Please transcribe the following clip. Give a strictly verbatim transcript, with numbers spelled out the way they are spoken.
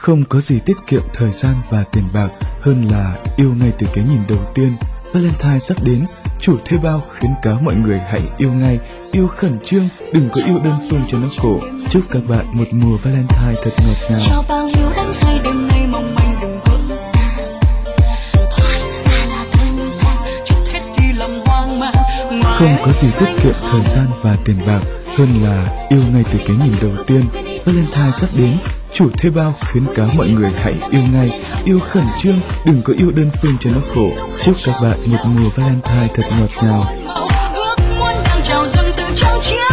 Không có gì tiết kiệm thời gian và tiền bạc hơn là yêu ngay từ cái nhìn đầu tiên. Valentine sắp đến, chủ thuê bao khuyến cáo mọi người hãy yêu ngay, yêu khẩn trương, đừng có yêu đơn phương cho nó khổ. Chúc các bạn một mùa Valentine thật ngọt ngào. Cho bao nhiêu đắm say đêm nay mong manh đừng vỡ tan, thoát xa là thân thang, chút hết đi lòng hoang mang. Không có gì tiết kiệm thời gian và tiền bạc hơn là yêu ngay từ cái nhìn đầu tiên. Valentine sắp đến, chủ thuê bao khuyến cáo mọi người hãy yêu ngay, yêu khẩn trương, đừng có yêu đơn phương cho nó khổ. Chúc các bạn một mùa Valentine thật ngọt ngào. Ước muốn đang trào dâng từ trong chiếc